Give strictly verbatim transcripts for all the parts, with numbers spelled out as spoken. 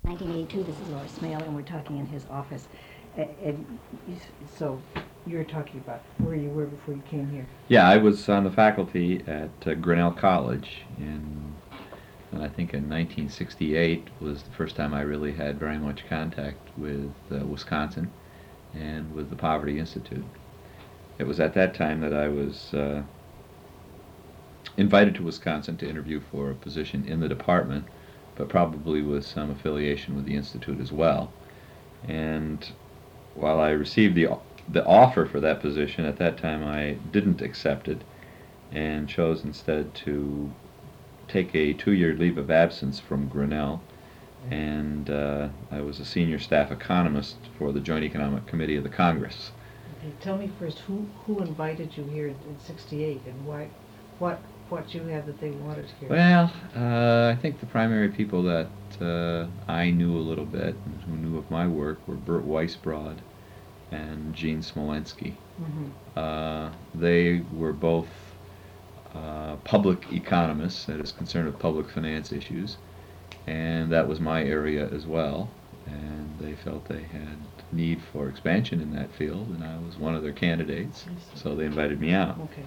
nineteen eighty-two, this is Laura Smale, and we're talking in his office. A- And you s- so you're talking about where you were before you came here. Yeah, I was on the faculty at uh, Grinnell College in, and I think in nineteen sixty-eight was the first time I really had very much contact with uh, Wisconsin and with the Poverty Institute. It was at that time that I was uh, invited to Wisconsin to interview for a position in the department, but probably with some affiliation with the Institute as well. And while I received the the offer for that position, at that time I didn't accept it and chose instead to take a two-year leave of absence from Grinnell. And uh, I was a senior staff economist for the Joint Economic Committee of the Congress. Okay, tell me first, who who invited you here in, in sixty-eight, and why, what what you had that they wanted here? Well, uh, I think the primary people that uh, I knew a little bit and who knew of my work were Bert Weisbrod and Gene Smolensky. Mm-hmm. Uh, they were both uh, public economists, that is concerned with public finance issues, and that was my area as well. And they felt they had need for expansion in that field, and I was one of their candidates, so they invited me out. Okay.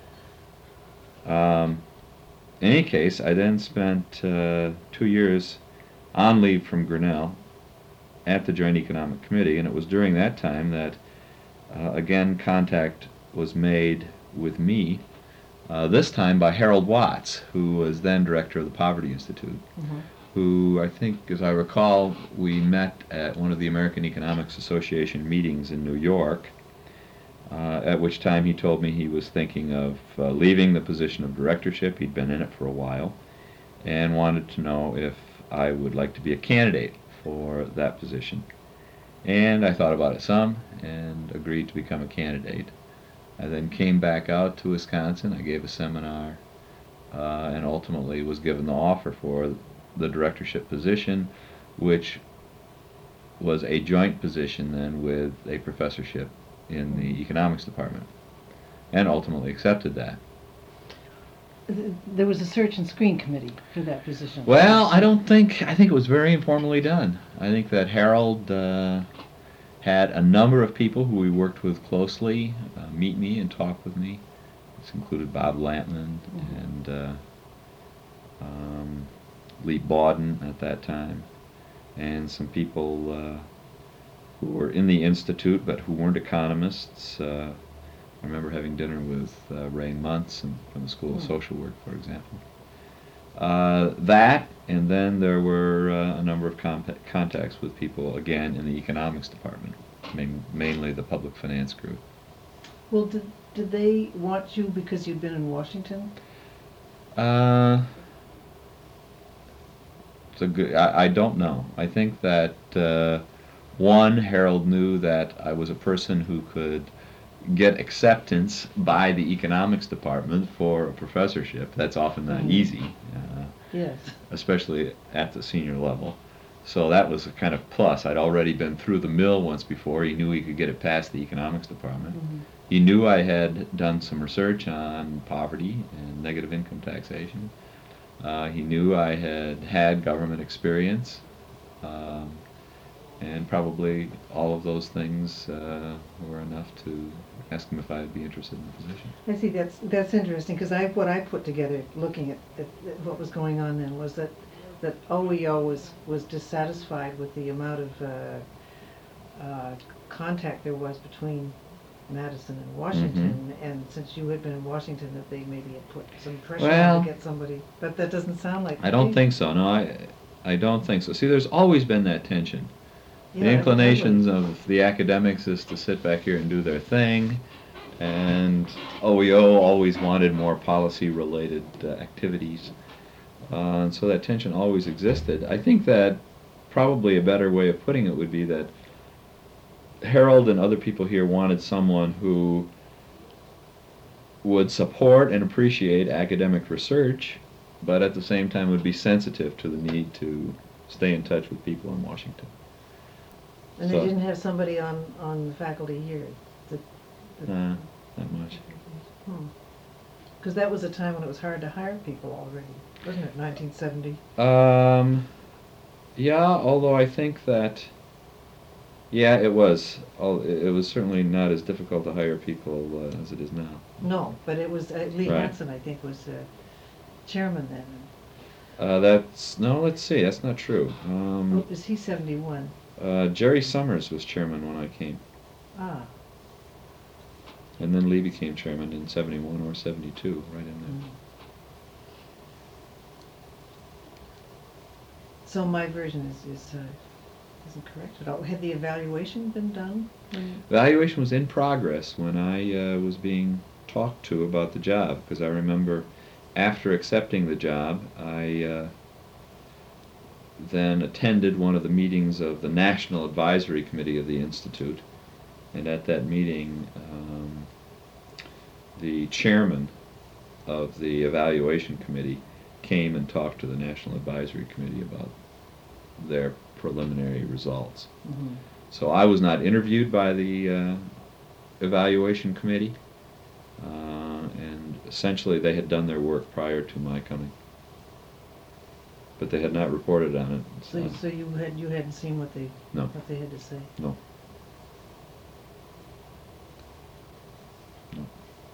Um, in any case, I then spent uh, two years on leave from Grinnell at the Joint Economic Committee, and it was during that time that, uh, again, contact was made with me, uh, this time by Harold Watts, who was then director of the Poverty Institute, Mm-hmm. who I think, as I recall, we met at one of the American Economics Association meetings in New York, uh, at which time he told me he was thinking of uh, leaving the position of directorship. He'd been in it for a while, and wanted to know if I would like to be a candidate for that position. And I thought about it some and agreed to become a candidate. I then came back out to Wisconsin. I gave a seminar uh, and ultimately was given the offer for the directorship position, which was a joint position then with a professorship in the economics department, and ultimately accepted that. Th- There was a search and screen committee for that position. Well, I don't think, I think it was very informally done. I think that Harold uh, had a number of people who we worked with closely uh, meet me and talk with me. This included Bob Lampman Mhm. and uh, um, Lee Bawden at that time, and some people uh, who were in the Institute but who weren't economists. Uh, I remember having dinner with uh, Ray Munson from the School of Hmm. Social Work, for example. Uh, that, and then there were uh, a number of compa- contacts with people, again, in the economics department, main, mainly the public finance group. Well, did did they want you because you'd been in Washington? Uh, it's a good, I, I don't know. I think that, uh, one, Harold knew that I was a person who could get acceptance by the economics department for a professorship. That's often not Mhm. easy, uh, Yes. especially at the senior level. So that was a kind of plus. I'd already been through the mill once before. He knew he could get it past the economics department. Mhm. He knew I had done some research on poverty and negative income taxation. Uh, he knew I had had government experience. Um, and probably all of those things uh, were enough to ask him if I'd be interested in the position. I see, that's, that's interesting, because I, what I put together, looking at, at at what was going on then, was that, that O E O was, was dissatisfied with the amount of, uh, uh, contact there was between Madison and Washington, and since you had been in Washington, that they maybe had put some pressure on Well- to get somebody, but that doesn't sound like. I don't they- think so. No, I, I don't think so. See, there's always been that tension. Yeah, The inclinations evidently. of the academics is to sit back here and do their thing, and O E O always wanted more policy-related uh, activities, uh, and so that tension always existed. I think that probably a better way of putting it would be that Harold and other people here wanted someone who would support and appreciate academic research, but at the same time would be sensitive to the need to stay in touch with people in Washington. And they So- didn't have somebody on, on the faculty here that. that- Uh, not much. Because that was a time when it was hard to hire people already, wasn't it, nineteen seventy? Um, Yeah, although I think that, yeah, it was. Al- It it was certainly not as difficult to hire people uh, as it is now. No, but it was, uh, Lee Right. Hansen, I think, was uh, chairman then. Uh, that's, no, let's see, that's not true. Um, Oh, is he seventy-one? uh, Jerry Summers was chairman when I came, Ah. and then Lee became chairman in seventy-one or seventy-two, right in mm. there. So my version is, is, uh, isn't correct at all. Had the evaluation been done? when- Evaluation was in progress when I uh, was being talked to about the job, because I remember after accepting the job, I uh, then attended one of the meetings of the National Advisory Committee of the Institute, and at that meeting, um, the chairman of the evaluation committee came and talked to the National Advisory Committee about their preliminary results. Mhm. So I was not interviewed by the uh, evaluation committee, uh, and essentially they had done their work prior to my coming, but they had not reported on it. So, you- so you had, you hadn't seen what they, No. what they had to say? No. No.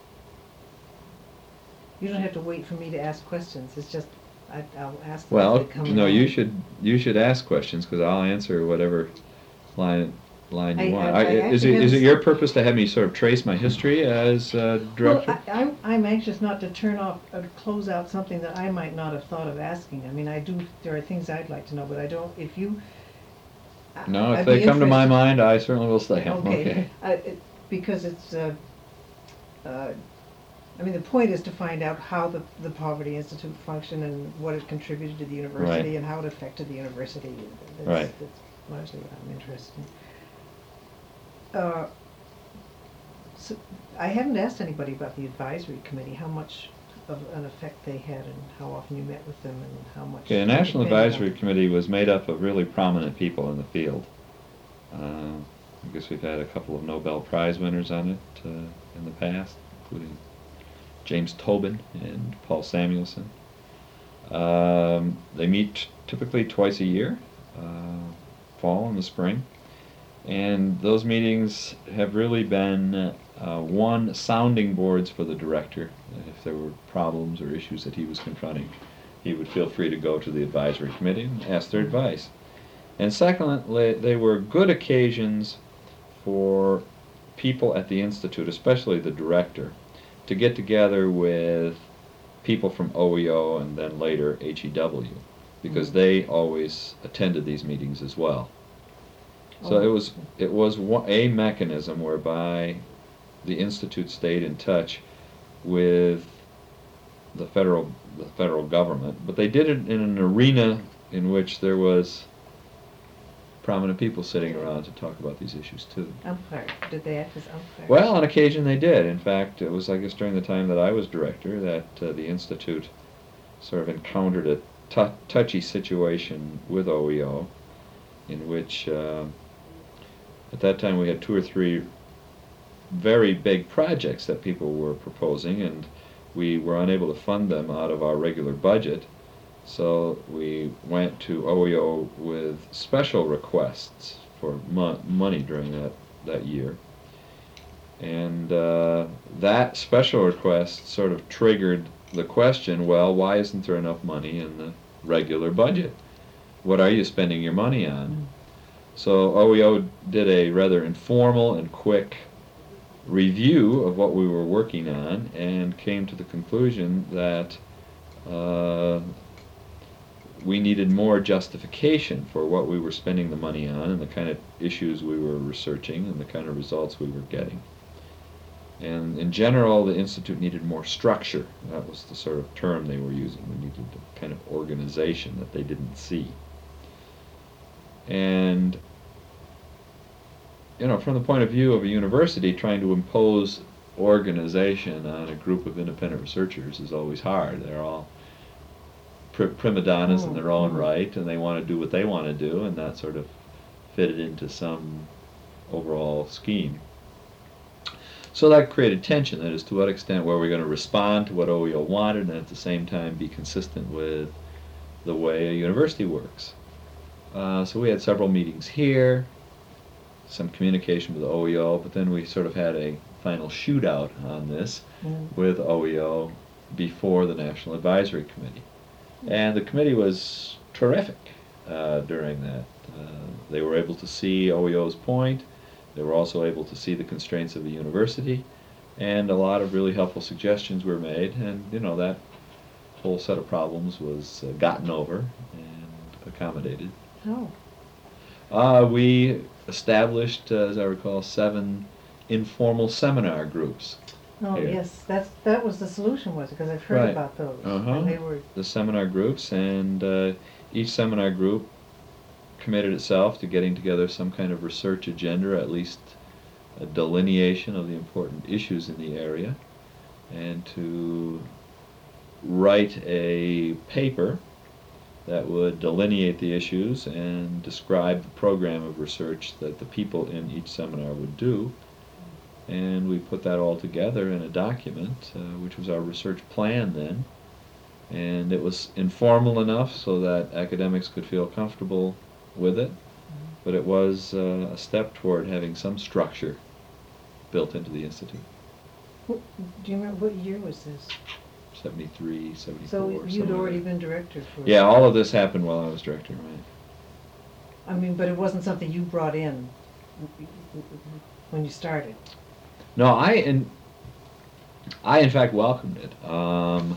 You don't have to wait for me to ask questions, it's just, I, I'll ask them as Well, they come no, you along. should, you should ask questions, because I'll answer whatever line, line I- you want. I- I Is actually it, is have it your some- purpose to have me sort of trace my history as uh, director? Well, I, I'm, I'm anxious not to turn off, or to close out something that I might not have thought of asking. I mean, I do, there are things I'd like to know, but I don't, if you. I- No, if I'd they be come to my interested- mind, I certainly will say 'em. Okay, Okay. I- it- because it's, uh, uh, I mean, the point is to find out how the, the Poverty Institute functioned and what it contributed to the university Right. and how it affected the university. That's- Right. That's largely what I'm interested in. Uh, So, I haven't asked anybody about the advisory committee, how much of an effect they had and how often you met with them and how much. Okay, the National they depended Advisory on- Committee was made up of really prominent people in the field. Uh, I guess we've had a couple of Nobel Prize winners on it uh, in the past, including James Tobin and Paul Samuelson. Um, they meet typically twice a year, uh, fall and the spring. And those meetings have really been, uh, one, sounding boards for the director. If there were problems or issues that he was confronting, he would feel free to go to the advisory committee and ask their advice. And secondly, they were good occasions for people at the Institute, especially the director, to get together with people from O E O and then later H E W, because Mm. they always attended these meetings as well. So Oh. it was it was one, a mechanism whereby the Institute stayed in touch with the federal the federal government, but they did it in an arena in which there was prominent people sitting around to talk about these issues too. Umpire, did they act as umpires? Well, on occasion they did. In fact, it was, I guess, during the time that I was director that uh, the Institute sort of encountered a tou- touchy situation with O E O, in which uh, at that time we had two or three very big projects that people were proposing, and we were unable to fund them out of our regular budget. So we went to O E O with special requests for mo- money during that, that year. And uh, that special request sort of triggered the question, well, why isn't there enough money in the regular budget? What are you spending your money on? Mm. So O E O did a rather informal and quick review of what we were working on and came to the conclusion that uh, we needed more justification for what we were spending the money on and the kind of issues we were researching and the kind of results we were getting. And in general, the Institute needed more structure. That was the sort of term they were using. We needed a kind of organization that they didn't see. And, you know, from the point of view of a university, trying to impose organization on a group of independent researchers is always hard. They're all pr- prima donnas in their own Mm. right, and they want to do what they want to do, and not sort of fit it into some overall scheme. So that created tension, that is, to what extent were we going to respond to what O E O wanted and at the same time be consistent with the way a university works. Uh, so we had several meetings here, some communication with O E O, but then we sort of had a final shootout on this Mm. with O E O before the National Advisory Committee. And the committee was terrific uh, during that. Uh, they were able to see O E O's point. They were also able to see the constraints of the university, and a lot of really helpful suggestions were made, and you know, that whole set of problems was uh, gotten over and accommodated. Oh, Uh, we established, uh, as I recall, seven informal seminar groups. oh, Here. yes, that's, that was the solution, was it? Because I've heard Right. about those. Uh-huh. And they were, The seminar groups, and uh, each seminar group committed itself to getting together some kind of research agenda, or at least a delineation of the important issues in the area, and to write a paper that would delineate the issues and describe the program of research that the people in each seminar would do. And we put that all together in a document, uh, which was our research plan then. And it was informal enough so that academics could feel comfortable with it, but it was uh, a step toward having some structure built into the Institute. wh- do you remember what year was this? seventy-three, seventy-four, So you'd somewhere already there. been director for. Yeah, all of this happened while I was director, right? I mean, but it wasn't something you brought in when you started. No, I in I in fact welcomed it. Um,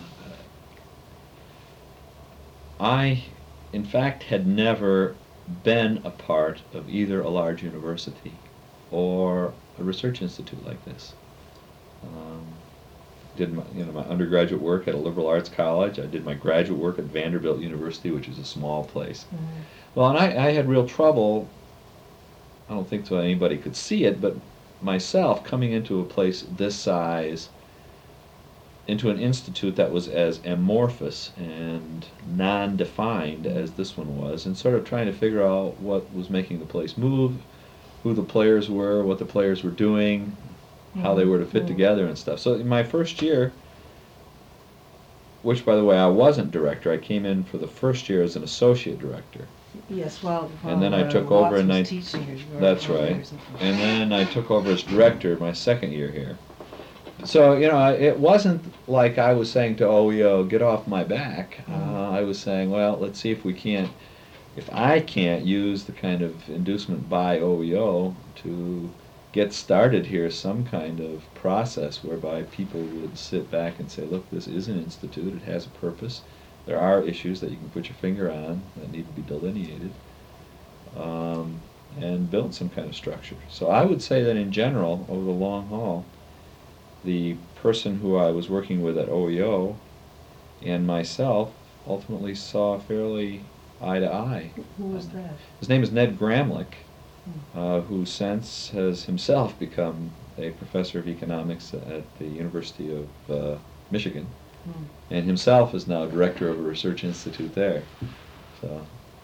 I, in fact, had never been a part of either a large university or a research institute like this. Um, did my, you know, my undergraduate work at a liberal arts college. I did my graduate work at Vanderbilt University, which is a small place. Mhm. Well, and I, I had real trouble, I don't think so anybody could see it, but myself coming into a place this size, into an institute that was as amorphous and non-defined as this one was, and sort of trying to figure out what was making the place move, who the players were, what the players were doing, how they were to fit Mhm. together and stuff. So in my first year, which by the way I wasn't director, I came in for the first year as an associate director. Yes, while, And then while, I uh, took over Watts in was nine- teaching or- or- That's or right. something. And then I took over as director my second year here. So, you know, it wasn't like I was saying to O E O, get off my back. Uh, Mhm. I was saying, well, let's see if we can't, if I can't use the kind of inducement by O E O to get started here, some kind of process whereby people would sit back and say, look, this is an institute, it has a purpose, there are issues that you can put your finger on that need to be delineated, um, and build some kind of structure. So I would say that in general, over the long haul, the person who I was working with at O E O and myself ultimately saw fairly eye to eye. Who was that? His name is Ned Gramlich, Hmm. uh, who since has himself become a professor of economics at the University of uh, Michigan, Hmm. and himself is now director of a research institute there. So,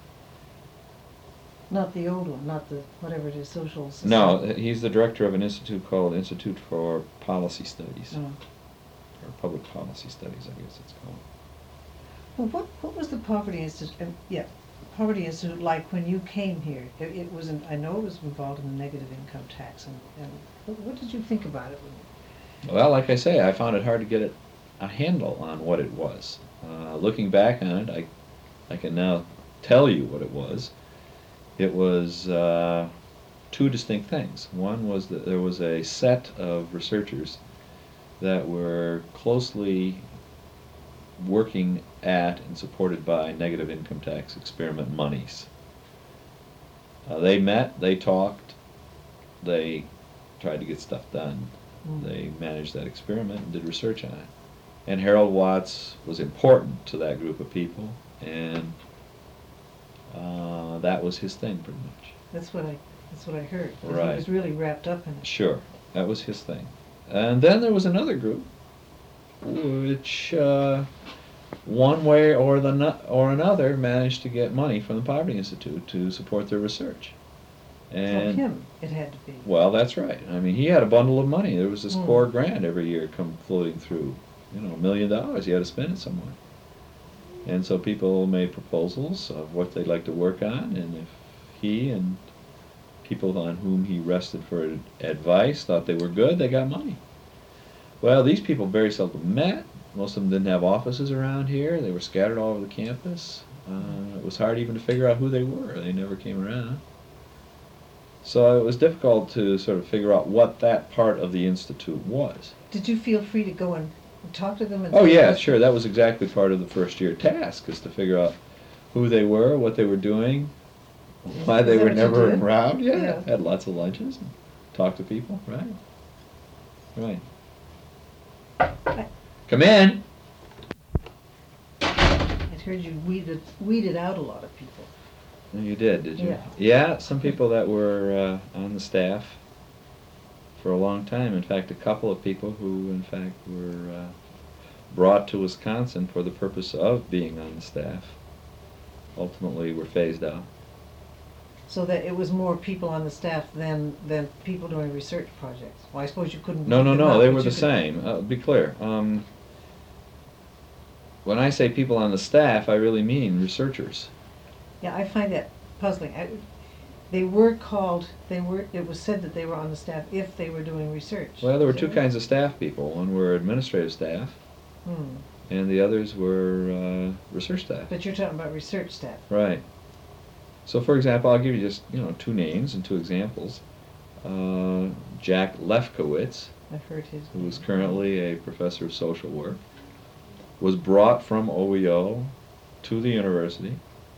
Not the old one, not the, whatever it is, social society. no, he's the director of an institute called Institute for Policy Studies, Oh. or Public Policy Studies, I guess it's called. Well, what, what was the Poverty Institute, uh, yeah, Poverty Institute like when you came here? It, it was, in- I know it was involved in the negative income tax, and, and what, what did you think about it? when- Well, like I say, I found it hard to get it, a handle on what it was. Uh, looking back on it, I, I can now tell you what it was. It was uh, two distinct things. One was that there was a set of researchers that were closely working at and supported by negative income tax experiment monies. Uh, they met, they talked, they tried to get stuff done. Mm. They managed that experiment and did research on it. And Harold Watts was important to that group of people, and uh, that was his thing pretty much. That's what I, that's what I heard. that Right. He was really wrapped up in it. Sure, that was his thing. And then there was another group, which uh, one way or the no- or another managed to get money from the Poverty Institute to support their research. For And him, it had to be. well, that's right. I mean, he had a bundle of money. There was this Mm. core grant every year come floating through. You know, a million dollars. He had to spend it somewhere. And so people made proposals of what they'd like to work on, and if he and people on whom he rested for ad- advice thought they were good, they got money. Well, these people very seldom met. Most of them didn't have offices around here. They were scattered all over the campus. Uh, it was hard even to figure out who they were. They never came around. So it was difficult to sort of figure out what that part of the Institute was. Did you feel free to go and talk to them? And Oh say, yeah, "Let's-" sure. That was exactly part of the first year task, is to figure out who they were, what they were doing, why Is they that were what you never did? around. Yeah, Yeah. had lots of lunches and talked to people. Right, right. I- Come in. I'd heard you weeded, weeded out a lot of people. Oh, you did, did you? Yeah. Yeah, some people that were uh, on the staff for a long time. In fact, a couple of people who, in fact, were uh, brought to Wisconsin for the purpose of being on the staff, ultimately were phased out. So that it was more people on the staff than, than people doing research projects. Well, I suppose you couldn't. No, no, weed them no, out, they but were you the could- same. Uh, be clear. Um, when I say people on the staff, I really mean researchers. Yeah, I find that puzzling. I, they were called, they were, it was said that they were on the staff if they were doing research. Well, there were Is two that right? kinds of staff people. One were administrative staff, Hmm. and the others were uh, research staff. But you're talking about research staff. Right. So, for example, I'll give you just, you know, two names and two examples. Uh, Jack Lefkowitz, I've heard his. who is name. currently a professor of social work, was brought from O E O to the university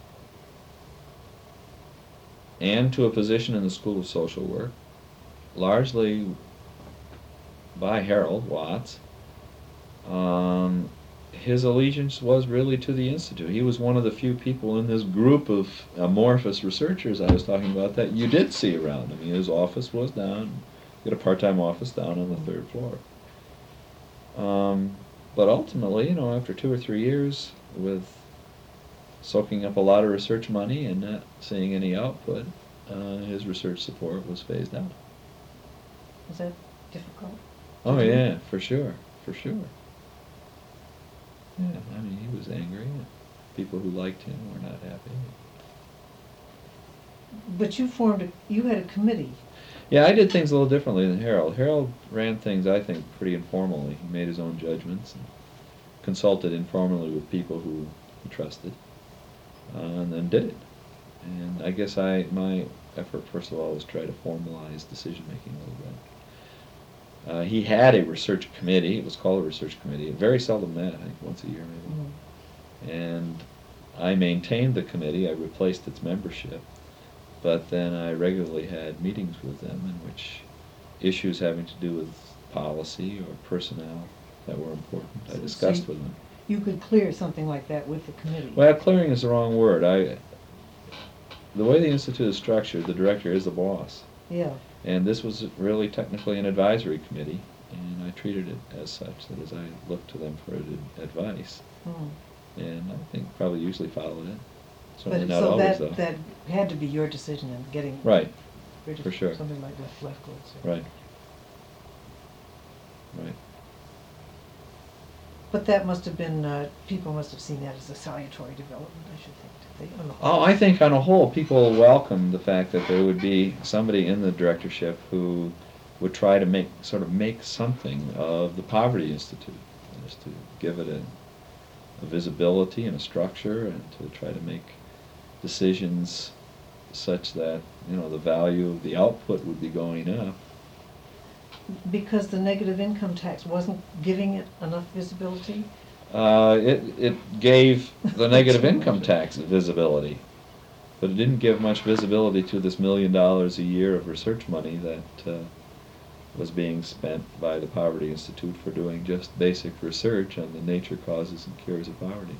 and to a position in the School of Social Work, largely by Harold Watts. Um, his allegiance was really to the Institute. He was one of the few people in this group of amorphous researchers I was talking about that you did see around. I mean, his office was down, he had a part-time office down on the third floor. Um, but ultimately, you know, after two or three years with soaking up a lot of research money and not seeing any output, uh, his research support was phased out. Was that difficult? Oh Did you- yeah, for sure, for sure. Yeah, I mean, he was angry. And people who liked him were not happy. But you formed, a you had a committee. Yeah, I did things a little differently than Harold. Harold ran things, I think, pretty informally. He made his own judgments and consulted informally with people who he trusted, uh, and then did it. And I guess I, my effort, first of all, was try to formalize decision-making a little bit. Uh, he had a research committee. It was called a research committee. It very seldom met, I think once a year maybe. Mm. And I maintained the committee. I replaced its membership. But then I regularly had meetings with them in which issues having to do with policy or personnel that were important I So- so discussed you- with them. You could clear something like that with the committee. Well, clearing is the wrong word. I, the way the Institute is structured, the director is the boss. Yeah. And this was really technically an advisory committee, and I treated it as such, that as I looked to them for ad- advice, Mm. and I think probably usually followed it. But Certainly it- not so always, that, though. that had to be your decision in getting Right, rid of for sure. something like Lef- Lefkowitz. or- right. Right. But that must have been, uh, people must have seen that as a salutary development, I should think, did they? On the Oh, whole? I think on a whole, people welcomed the fact that there would be somebody in the directorship who would try to make, sort of make something of the Poverty Institute, just to give it a, a visibility and a structure, and to try to make decisions such that, you know, the value of the output would be going up. Because the negative income tax wasn't giving it enough visibility? Uh, it, it gave the negative income tax visibility, but it didn't give much visibility to this million dollars a year of research money that uh, was being spent by the Poverty Institute for doing just basic research on the nature, causes, and cures of poverty.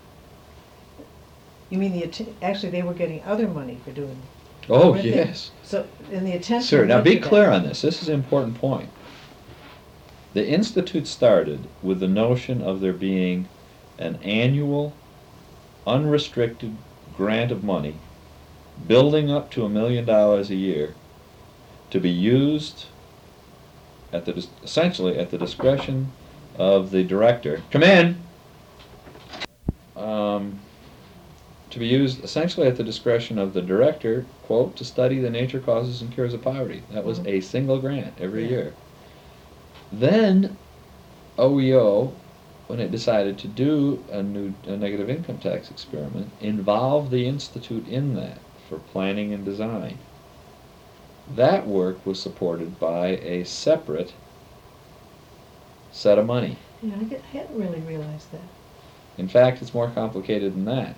You mean the, atten- actually, they were getting other money for doing. Oh, weren't they? yes. So, in the attention. Sir, now went be to that. clear on this. This is an important point. The Institute started with the notion of there being an annual, unrestricted grant of money, building up to a million dollars a year, to be used at the dis- essentially at the discretion of the director. Come in. um, to be used essentially at the discretion of the director, quote, to study the nature, causes, and cures of poverty. That was Mhm. a single grant every Yeah. year. Then O E O, when it decided to do a new a negative income tax experiment, involved the Institute in that for planning and design. That work was supported by a separate set of money. Yeah, I get- I hadn't really realized that. In fact, it's more complicated than that.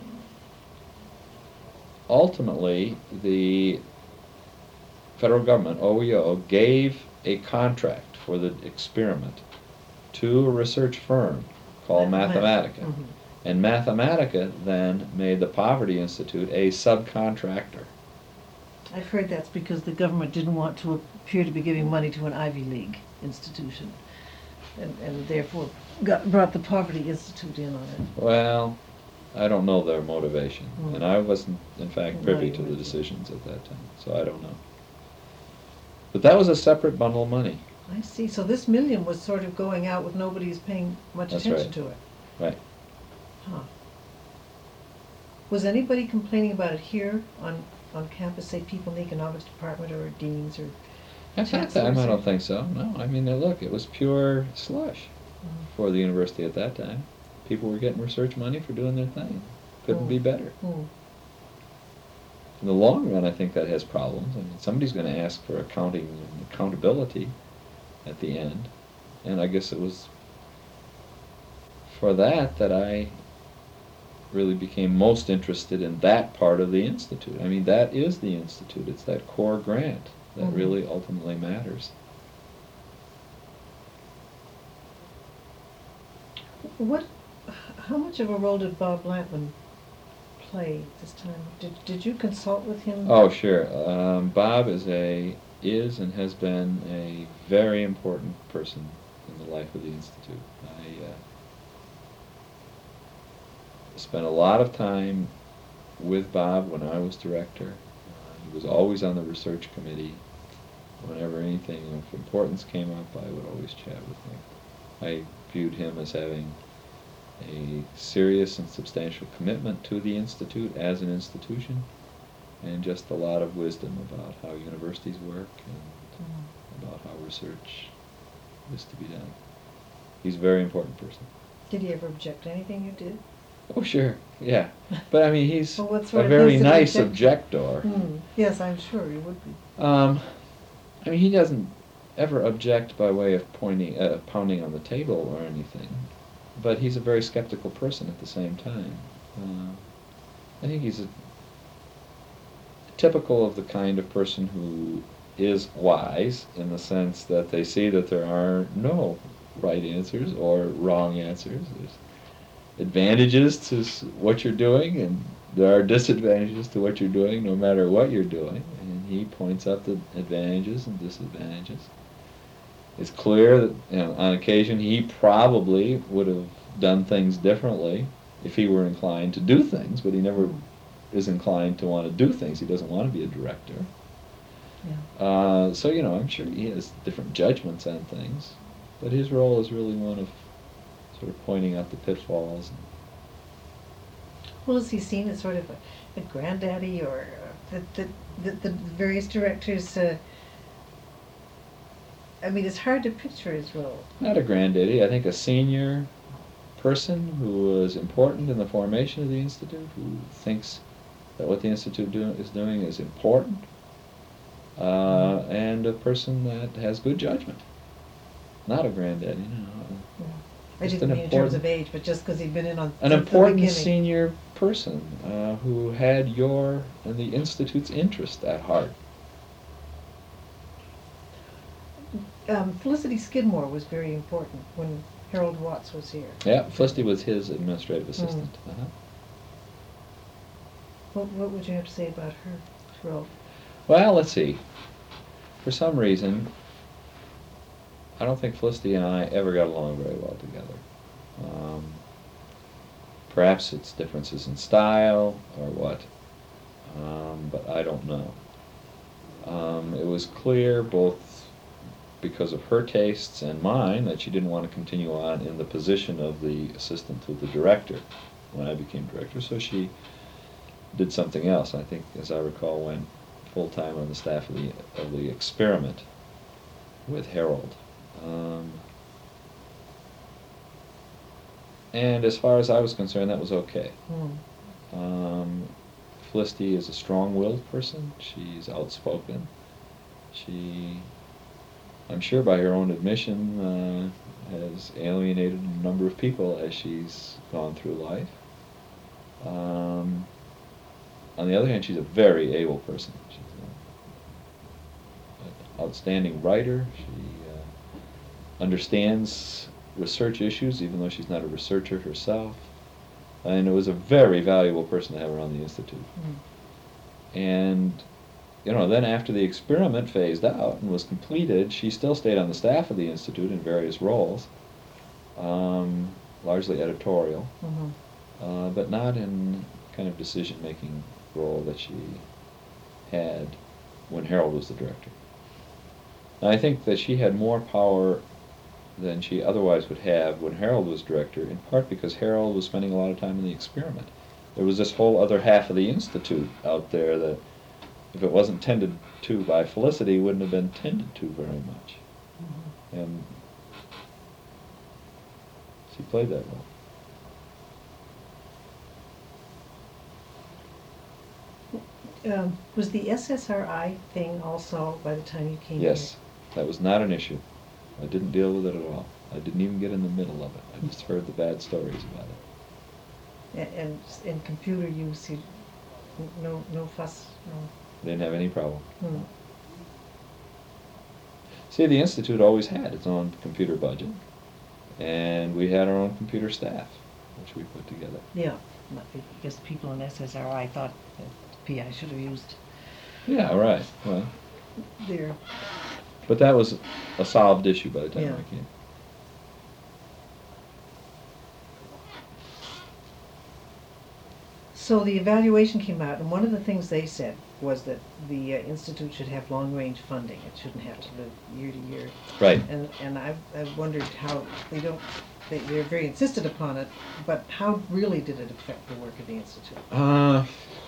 Ultimately, the federal government, O E O, gave a contract for the experiment to a research firm called Mathematica. Mhm. And Mathematica then made the Poverty Institute a subcontractor. I've heard that's because the government didn't want to appear to be giving money to an Ivy League institution, and, and therefore got, brought the Poverty Institute in on it. Well, I don't know their motivation, Mm. and I wasn't, in fact, No, privy you to the weren't. decisions at that time, so I don't know. But that was a separate bundle of money. I see, so this million was sort of going out with nobody's paying much That's attention right. to it. Right. Huh. Was anybody complaining about it here on, on campus, say people in the economics department or deans or? At that chancellors time, I or- don't think so. No, I mean, uh, look, it was pure slush Mhm. for the university at that time. People were getting research money for doing their thing. Couldn't Mm. be better. Hmm. In the long run, I think that has problems. I mean, somebody's going to ask for accounting and accountability at the end, and I guess it was for that that I really became most interested in that part of the institute. I mean, that is the institute. It's that core grant that Mhm. really ultimately matters. What, how much of a role did Bob Lampman play this time? Did, did you consult with him? Oh, sure. Um, Bob is a is and has been a very important person in the life of the institute. I uh, spent a lot of time with Bob when I was director. Uh, he was always on the research committee. Whenever anything of importance came up, I would always chat with him. I viewed him as having a serious and substantial commitment to the institute as an institution, and just a lot of wisdom about how universities work and Mhm. about how research is to be done. He's a very important person. Did he ever object to anything you did? Oh, sure, yeah. But I mean, he's Well, what a sort of very things did he nice object objector. Hmm. Yes, I'm sure he would be. Um, I mean, he doesn't ever object by way of pointing, uh, pounding on the table or anything, but he's a very skeptical person at the same time. Uh, I think he's a, typical of the kind of person who is wise in the sense that they see that there are no right answers or wrong answers. There's advantages to s- what you're doing, and there are disadvantages to what you're doing, no matter what you're doing. And he points out the advantages and disadvantages. It's clear that, you know, on occasion he probably would have done things differently if he were inclined to do things, but he never is inclined to want to do things. He doesn't want to be a director. Yeah. Uh, so, you know, I'm sure he has different judgments on things, but his role is really one of sort of pointing out the pitfalls. Well, is he seen as sort of a, a granddaddy, or uh, that the, the, the various directors, uh, I mean, it's hard to picture his role. Not a granddaddy, I think a senior person who was important in the formation of the Institute, who thinks that what the Institute do, is doing is important, uh, and a person that has good judgment. Not a granddaddy, no. Yeah. I Just didn't an mean in terms important- of age, but just because he'd been in on An since the important beginning. senior person uh, who had your and the Institute's interest at heart. Um, Felicity Skidmore was very important when Harold Watts was here. Yeah, Felicity was his administrative assistant. Uh-huh. What, what would you have to say about her role? Well, let's see. For some reason, I don't think Felicity and I ever got along very well together. Um, perhaps it's differences in style or what, um, but I don't know. Um, it was clear, both because of her tastes and mine, that she didn't want to continue on in the position of the assistant to the director when I became director, so she did something else. I think, as I recall, went full-time on the staff of the, of the Experiment with Harold. Um, and as far as I was concerned, that was okay. Mm. Um, Felicity is a strong-willed person. She's outspoken. She, I'm sure by her own admission, uh, has alienated a number of people as she's gone through life. Um, on the other hand, she's a very able person. She's a, an outstanding writer. She uh, understands research issues, even though she's not a researcher herself. And it was a very valuable person to have around the Institute. Mm. And, you know, then after the Experiment phased out and was completed, she still stayed on the staff of the Institute in various roles, um, largely editorial, Mm-hmm. uh, but not in kind of decision-making role that she had when Harold was the director. And I think that she had more power than she otherwise would have when Harold was director, in part because Harold was spending a lot of time in the Experiment. There was this whole other half of the Institute out there that, if it wasn't tended to by Felicity, wouldn't have been tended to very much. Mm-hmm. And she played that role. Um, was the S S R I thing also by the time you came Yes, that was not an issue. I didn't deal with it at all. I didn't even get in the middle of it. I just heard the bad stories about it. here? And, and in computer use, you, no, no fuss, no. Didn't have any problem. Hmm. See, the Institute always had its own computer budget, and we had our own computer staff, which we put together. Yeah, I guess people in S S R I thought that P I should have used Yeah, right. Well, their, but that was a solved issue by the time Yeah. I came. so the evaluation came out, and one of the things they said was that the uh, Institute should have long-range funding. It shouldn't have to live year to year. Right. And, and I, I wondered how, they don't, they, they're very insistent upon it, but how really did it affect the work of the Institute? Uh,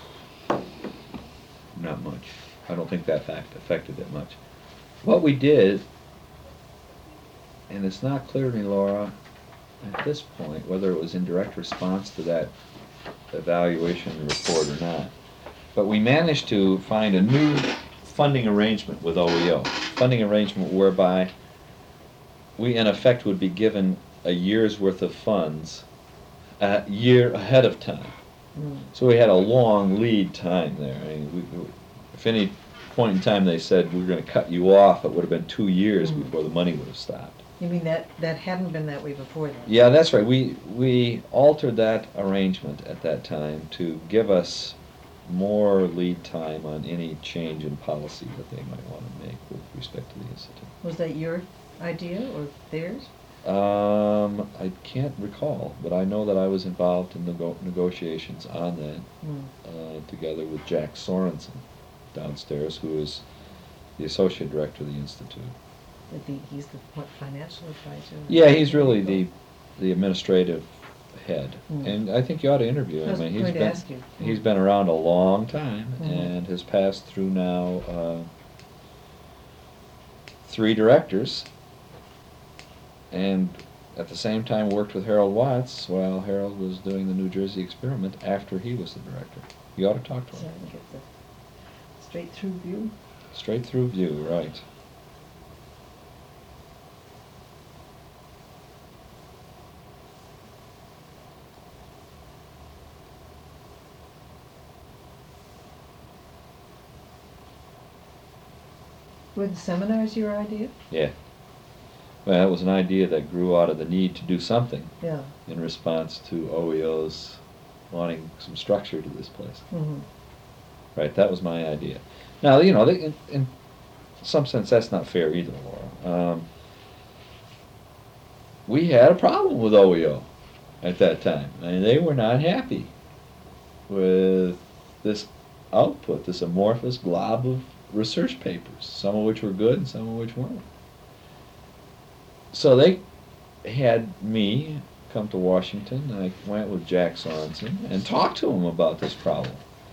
not much. I don't think that fact affected it much. What we did, and it's not clear to me, Laura, at this point, whether it was in direct response to that evaluation report or not, but we managed to find a new funding arrangement with O E O. Funding arrangement whereby we, in effect, would be given a year's worth of funds a year ahead of time. Mm. So we had a long lead time there. I mean, we, we, if any point in time they said we're going to cut you off, it would have been two years Mm. before the money would have stopped. You mean that, that hadn't been that way before then? Yeah, that's right. We we altered that arrangement at that time to give us more lead time on any change in policy that they might want to make with respect to the Institute. Was that your idea or theirs? Um, I can't recall, but I know that I was involved in nego- negotiations on that, Mm. uh, together with Jack Sorensen downstairs, who is the associate director of the Institute. I think he's the what, financial advisor? Yeah, he's really the the administrative head, Mm. and I think you ought to interview him. I was I mean, he's going to been ask you. he's been around a long time Mhm. and has passed through now uh, three directors, and at the same time worked with Harold Watts while Harold was doing the New Jersey Experiment after he was the director. You ought to talk to So him. I can get the straight through view. Straight through view, right. Were the seminars your idea? Yeah. Well, it was an idea that grew out of the need to do something Yeah. in response to O E O's wanting some structure to this place. Mm-hmm. Right, that was my idea. Now, you know, they, in, in some sense, that's not fair either, Laura. Um, we had a problem with O E O at that time. I mean, they were not happy with this output, this amorphous glob of research papers, some of which were good and some of which weren't. So they had me come to Washington. I went with Jack Sorensen and talked to him about this problem.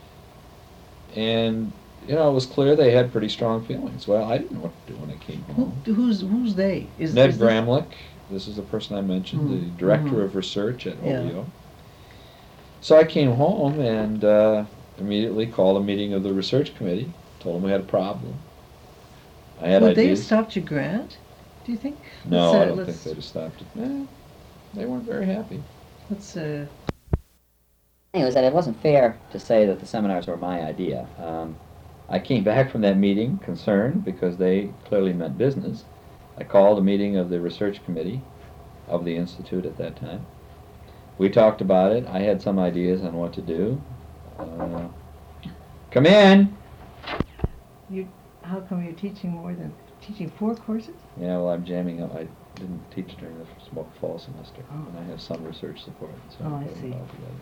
And, you know, it was clear they had pretty strong feelings. Well, I didn't know what to do when I came Who, home. who's, who's they? Is, Ned is this- Gramlich, this is the person I mentioned, the Mm, director mhm. of research at Yeah. O E O. So I came home and uh, immediately called a meeting of the research committee, told them we had a problem. I had Would they have ideas. stopped your grant, do you think? No, Let's, uh, I don't let's- think they'd have stopped it. Eh, they weren't very happy. Let's, uh, thing was that it wasn't fair to say that the seminars were my idea. Um, I came back from that meeting concerned because they clearly meant business. I called a meeting of the research committee of the Institute at that time. We talked about it. I had some ideas on what to do. Uh, come in! you, how come you're teaching more than, teaching four courses? Yeah, well, I'm jamming up. I didn't teach during the f- fall semester, Oh. and I have some research support. So Oh, I'm I putting see. it all together.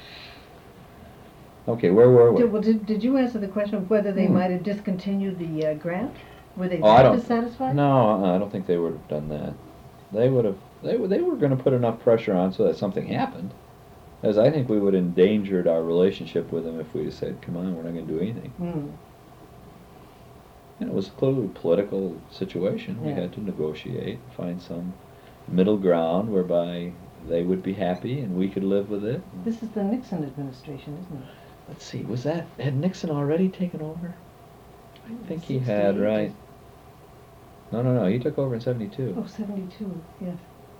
Okay, where were we? Did, well, did, did you answer the question of whether they Hmm. might have discontinued the uh, grant? Were they Oh, I that don't- dissatisfied? No, uh-uh, I don't think they would have done that. They would have. They were. They were going to put enough pressure on so that something happened. As I think we would have endangered our relationship with them if we had said, "Come on, we're not going to do anything." Hmm. And it was clearly a political situation. We Yeah. had to negotiate, find some middle ground whereby they would be happy and we could live with it. This is the Nixon administration, isn't it? Let's see, was that, had Nixon already taken over? I think he had, sixty-eight. right. No, no, no, he took over in seventy-two. Oh, seventy-two, yes.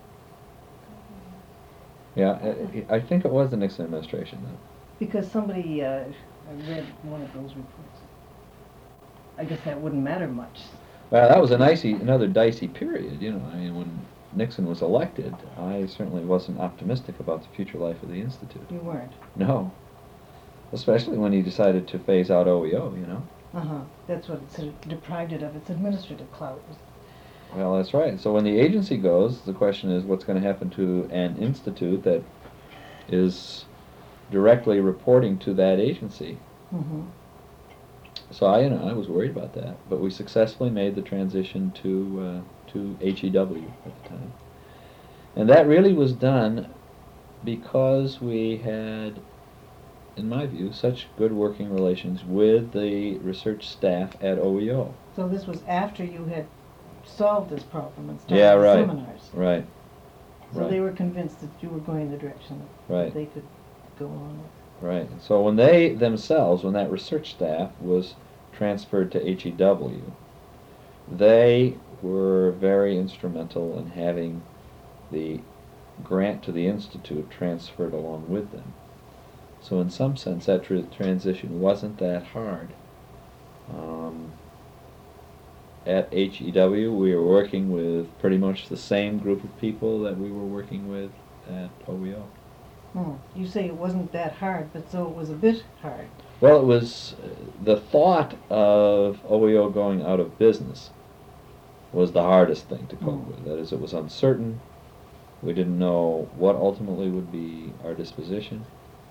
Yeah, I, I think it was the Nixon administration, though. Because somebody, uh, I read one of those reports. I guess that wouldn't matter much. Well, that was a nicey, another dicey period, you know. I mean, when Nixon was elected, I certainly wasn't optimistic about the future life of the Institute. You weren't. No. Especially when he decided to phase out O E O, you know. Uh-huh. That's what it sort of deprived it of its administrative clout. Well, that's right. So when the agency goes, the question is what's going to happen to an institute that is directly reporting to that agency. Mm-hmm. So I, you know, I was worried about that, but we successfully made the transition to uh, to H E W at the time, and that really was done because we had, in my view, such good working relations with the research staff at O E O. So this was after you had solved this problem and started Yeah, the right. seminars. Right. So right. they were convinced that you were going in the direction that Right. they could go on with. Right. So when they themselves, when that research staff was transferred to H E W, they were very instrumental in having the grant to the Institute transferred along with them. So in some sense, that tr- transition wasn't that hard. Um, at H E W, we were working with pretty much the same group of people that we were working with at O E O. Hmm. You say it wasn't that hard, but so it was a bit hard. Well, it was uh, the thought of O E O going out of business was the hardest thing to cope Mm. with. That is, it was uncertain. We didn't know what ultimately would be our disposition.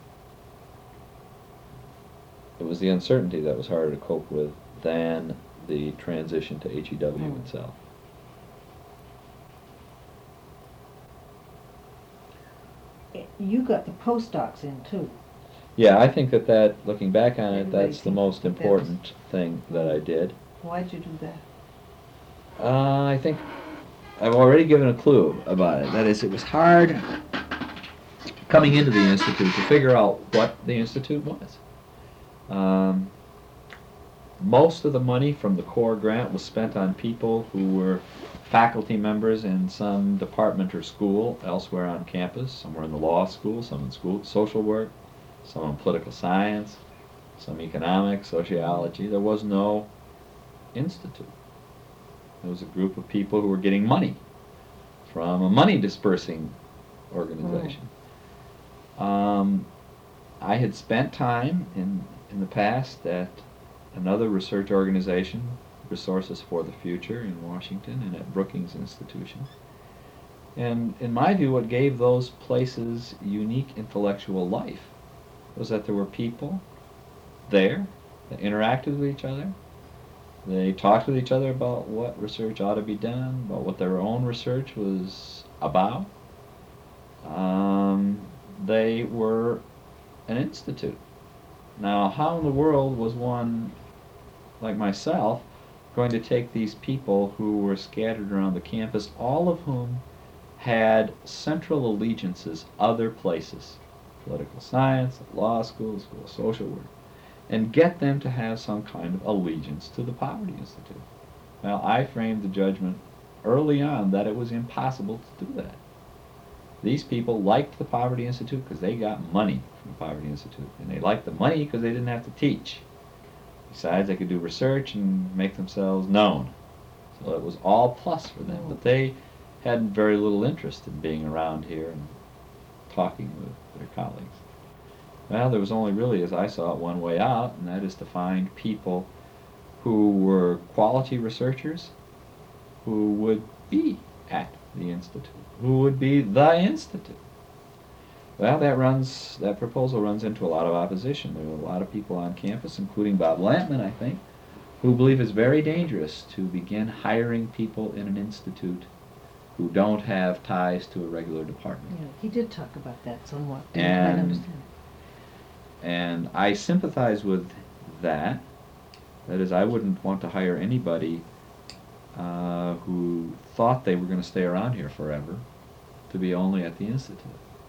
It was the uncertainty that was harder to cope with than the transition to H E W Mm. itself. Eh, You got the postdocs in too. Yeah, I think that that, looking back on it, Everybody that's the thinks most that that was- important thing that I did. Why'd you do that? Uh, I think I've already given a clue about it. That is, it was hard coming into the Institute to figure out what the Institute was. Um, most of the money from the core grant was spent on people who were faculty members in some department or school elsewhere on campus. Some were in the law school, some in school social work, some in political science, some economics, sociology. There was no institute. There was a group of people who were getting money from a money dispersing organization. Um, I had spent time in, in the past at another research organization, Resources for the Future in Washington and at Brookings Institution. And in my view, what gave those places unique intellectual life was that there were people there that interacted with each other. They talked with each other about what research ought to be done, about what their own research was about. um, they were an institute. Now, how in the world was one like myself going to take these people who were scattered around the campus, all of whom had central allegiances other places, political science, law school, school of social work, and get them to have some kind of allegiance to the Poverty Institute? Well, I framed the judgment early on that it was impossible to do that. These people liked the Poverty Institute because they got money from the Poverty Institute, and they liked the money because they didn't have to teach. Besides, they could do research and make themselves known. So it was all plus for them, but they had very little interest in being around here and talking with their colleagues. Well, there was only really, as I saw it, one way out, and that is to find people who were quality researchers who would be at the Institute, who would be the Institute. Well, that runs, that proposal runs into a lot of opposition. There are a lot of people on campus, including Bob Lampman, I think, who believe it's very dangerous to begin hiring people in an institute who don't have ties to a regular department. Yeah, he did talk about that somewhat. I And- understand. And I sympathize with that. That is, I wouldn't want to hire anybody uh, who thought they were going to stay around here forever to be only at the Institute.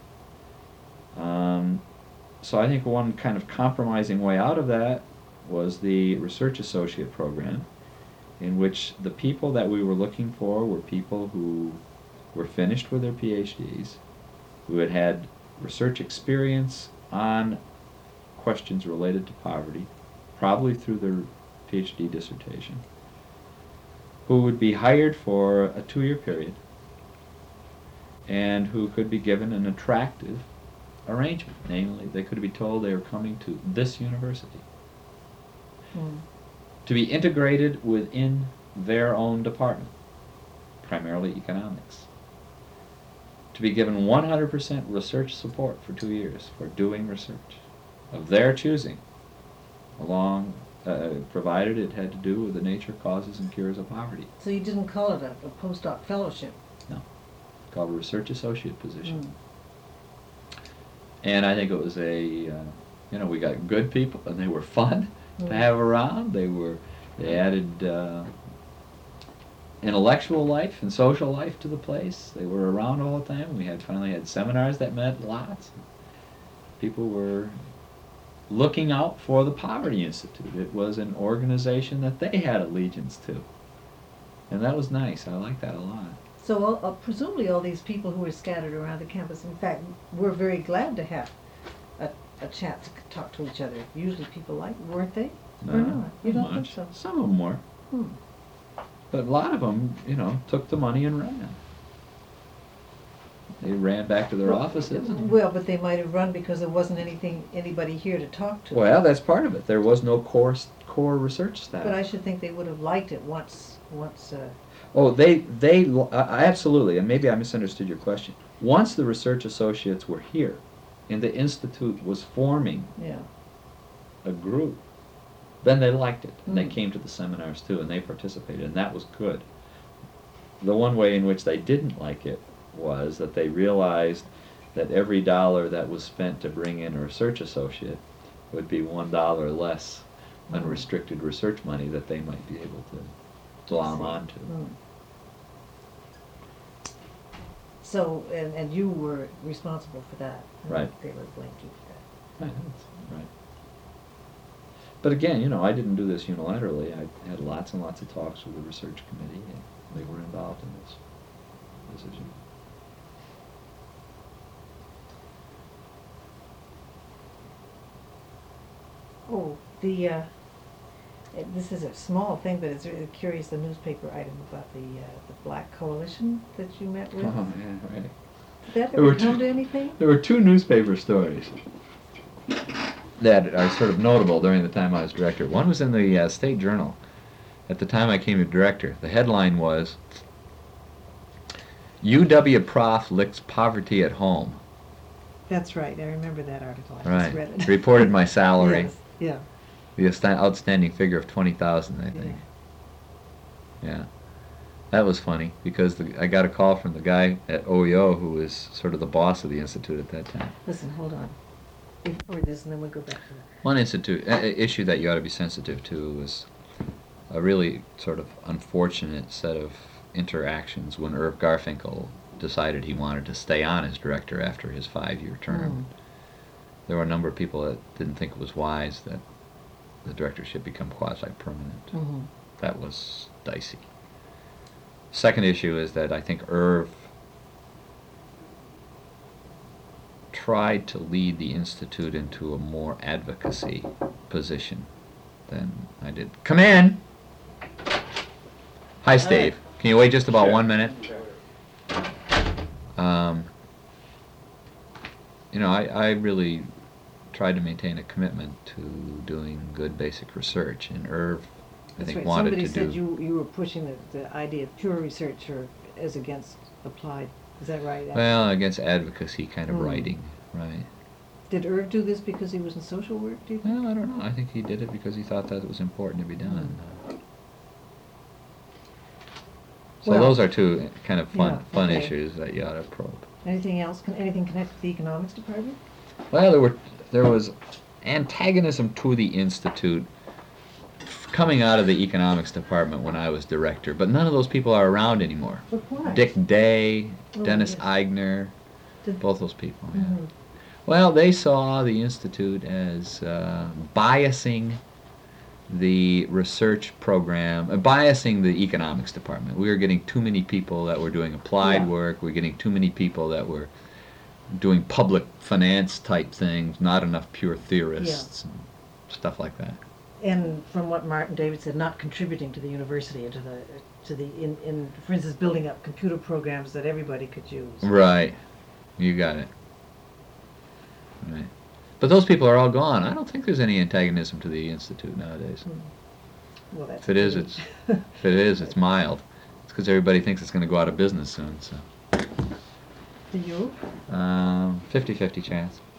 Um, so I think one kind of compromising way out of that was the Research Associate Program, in which the people that we were looking for were people who were finished with their PhDs, who had had research experience on questions related to poverty, probably through their PhD dissertation, who would be hired for a two-year period, and who could be given an attractive arrangement. Namely, they could be told they were coming to this university, Mm. to be integrated within their own department, primarily economics, to be given one hundred percent research support for two years for doing research of their choosing, along, uh, provided it had to do with the nature, causes, and cures of poverty. So you didn't call it a, a postdoc fellowship? No, called a research associate position. Mm. And I think it was a, uh, you know, we got good people, and they were fun Mm. to have around. They were, they added uh, intellectual life and social life to the place. They were around all the time. We had finally had seminars that met lots. People were looking out for the Poverty Institute. It was an organization that they had allegiance to, and that was nice. I liked that a lot. So all, uh, presumably all these people who were scattered around the campus, in fact, were very glad to have a, a chance to talk to each other. Usually people like, weren't they? Or No, not? You don't think much. so? Some of them were, Hmm. but a lot of them, you know, took the money and ran. They ran back to their Well, offices. and- Well, but they might have run because there wasn't anything, anybody here to talk to. Well, that's part of it. There was no core s- core research staff. But I should think they would have liked it once, once, uh, Oh, they, they, l- uh, absolutely, and maybe I misunderstood your question. Once the research associates were here, and the Institute was forming yeah. a group, then they liked it, and they Mm. came to the seminars too, and they participated, and that was good. The one way in which they didn't like it was that they realized that every dollar that was spent to bring in a research associate would be one dollar less Mm. unrestricted research money that they might be able to glom onto. Hmm. So, and, and you were responsible for that. and Right. They would have blamed you for that. Right, that's right. But again, you know, I didn't do this unilaterally. I had lots and lots of talks with the research committee, and they were involved in this decision. Oh, the, uh, eh, this is a small thing, but it's really curious, the newspaper item about the, uh, the Black Coalition that you met with. Oh, yeah, right. Did that There were ever come two- to anything? There were two newspaper stories that are sort of notable during the time I was director. One was in the uh, State Journal. At the time I came to director, the headline was, U W Prof licks poverty at home. That's right, I remember that article, I Right. just read it. Reported my salary. Yes, yeah. The outstan- outstanding figure of twenty thousand, I think. Yeah. That was funny because the, I got a call from the guy at O E O who was sort of the boss of the institute at that time. Listen, hold on. Before this, and then we'll go back to that. One institute uh, issue that you ought to be sensitive to was a really sort of unfortunate set of interactions when Irv Garfinkel decided he wanted to stay on as director after his five-year term. Mm. There were a number of people that didn't think it was wise that the directorship become quasi-permanent. Mm-hmm. That was dicey. Second issue is that I think Irv tried to lead the institute into a more advocacy position than I did. Come in. Hi, Steve. Can you wait just about Sure. one minute? Um, you know, I, I really tried to maintain a commitment to doing good basic research, and Irv, I That's think, right. wanted Somebody to said do. you, you were pushing the, the idea of pure research or as against applied. Is that right? Well, against advocacy kind of Hmm. writing, right? Did Irv do this because he was in social work, do you think? Well, I don't know. I think he did it because he thought that it was important to be done. So Well, those are two kind of fun, yeah, fun okay. issues that you ought to probe. Anything else? Con- anything connected to the economics department? Well, there were there was antagonism to the institute coming out of the economics department when I was director, but none of those people are around anymore. But why? Dick Day, Oh, Dennis yes. Eigner, Did- both those people. yeah. Mhm. Well, they saw the institute as uh, biasing the research program, uh, biasing the economics department. We were getting too many people that were doing applied Yeah. work. We were getting too many people that were doing public finance type things, not enough pure theorists and stuff like that. And from what Martin David said, not contributing to the university and to the, to the in, in, for instance, building up computer programs that everybody could use. Right. You got it. Right. But those people are all gone. I don't think there's any antagonism to the institute nowadays. Hmm. Well, that's If it is, good. it's if it is, it's mild. It's because everybody thinks it's going to go out of business soon. So, Do you? um, fifty-fifty chance.